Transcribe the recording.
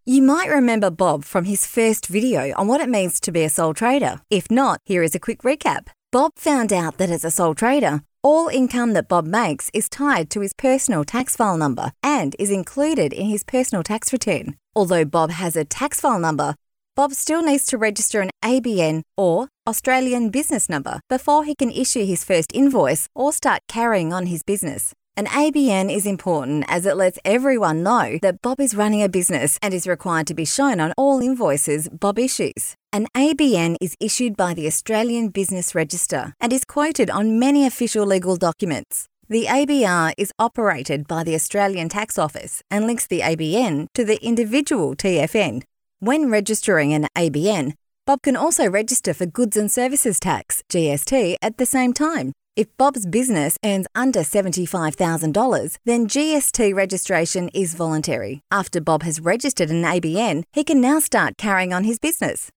You might remember Bob from his first video on what it means to be a sole trader. If not, here is a quick recap. Bob found out that as a sole trader, all income that Bob makes is tied to his personal tax file number and is included in his personal tax return. Although Bob has a tax file number, Bob still needs to register an ABN or Australian business number before he can issue his first invoice or start carrying on his business. An ABN is important as it lets everyone know that Bob is running a business and is required to be shown on all invoices Bob issues. An ABN is issued by the Australian Business Register and is quoted on many official legal documents. The ABR is operated by the Australian Tax Office and links the ABN to the individual TFN. When registering an ABN, Bob can also register for Goods and Services Tax, GST, at the same time. If Bob's business earns under $75,000, then GST registration is voluntary. After Bob has registered an ABN, he can now start carrying on his business.